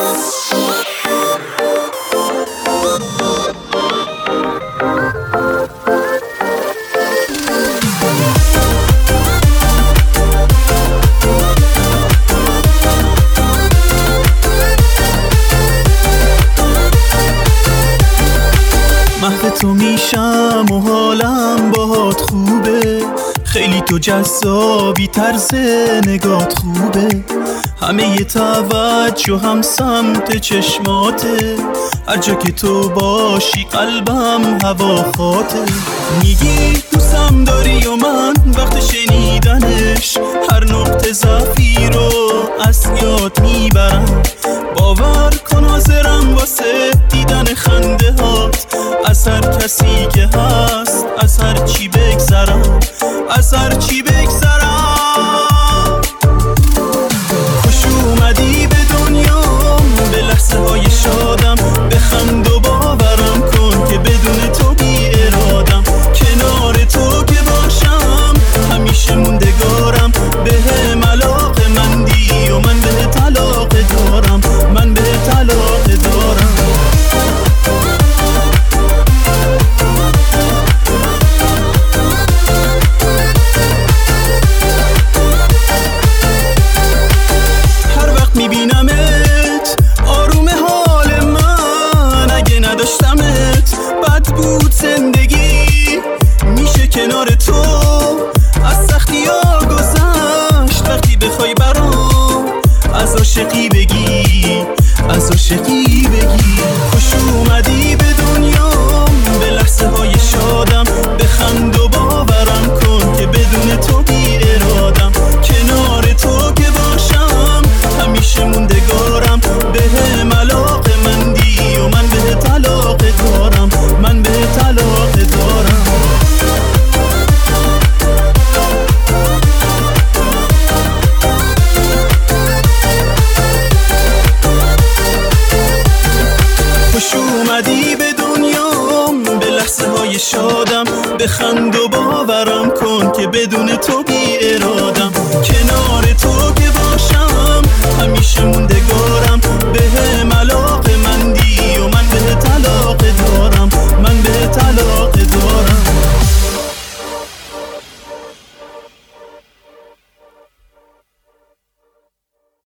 محو تو میشم و حالم باهات خوبه، خیلی تو جذابی، طرز نگات خوبه، همه ی توجه هم سمت چشماته، هر جا که تو باشی قلبم هواخواته. میگی دوستم داری و من وقت شنیدنش هر نقطه ضعفی رو از یاد میبرم. باور کن حاضرم واسه دیدن خنده هات، از هر کسی که هست، از هر چی بگذرم، از هر چی بگذرم. خوش اومدی به دنیام، به لحظه های شادم، بخند و باورم کن که بدون تو بی ارادم. کنار تو که باشم همیشه موندگارم، بهم علاقه مندی و من بهت علاقه دارم، من بهت علاقه دارم. میبینمت آروم حال من، اگه نداشتمت بد بود زندگی. میشه کنار تو از سختی ها گذشت، وقتی بخوای برام از عاشقی بگی، از عاشقی بگی. خوش اومدی به دنیام، به لحظه های شادم، بخند و باورم کن که بدون تو بی ارادم. کنار تو که باشم همیشه موندگارم، بهم علاقه مندی و من بهت علاقه دارم، من بهت علاقه دارم. خوش اومدی به دنیام، به لحظه های شادم، بخند و باورم کن که بدون تو بی